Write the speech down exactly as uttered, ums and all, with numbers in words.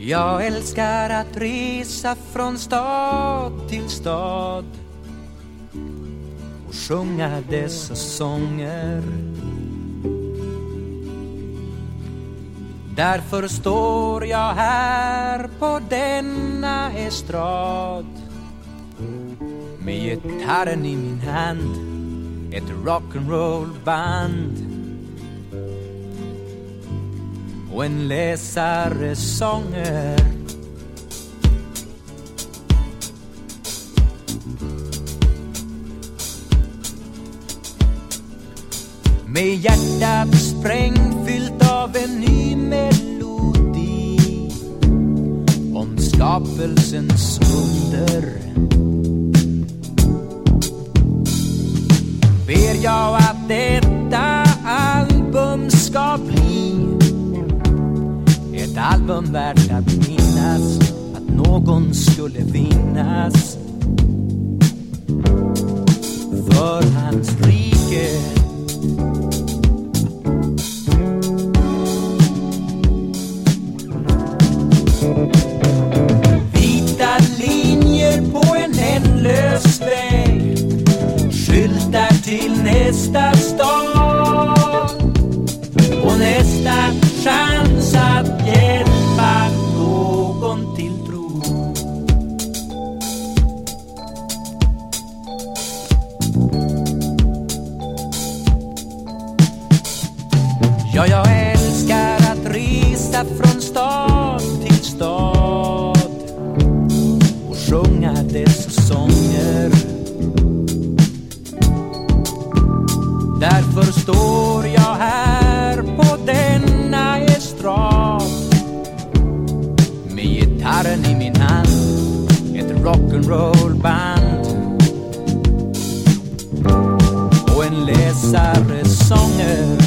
Jag älskar att resa från stad till stad och sjunga dessa sånger. Därför står jag här på denna estrad med gitarren i min hand, ett rock'n'roll band och en läsare sånger. Med hjärtat sprängfyllt av en ny melodi om skapelsens under, ber jag att detta album ska bli ett album värt att minnas, att någon skulle vinnas för hans rike. Vita linjer på en ändlös väg, skyltar till nästa stad och nästa chans att hjälpa någon till tro. Ja, jag älskar att resa från stad till stad och sjunga dessa sånger. Därför står jag här på denna estrad med gitarren i min hand, ett rock'n'roll band och en läsare sånger.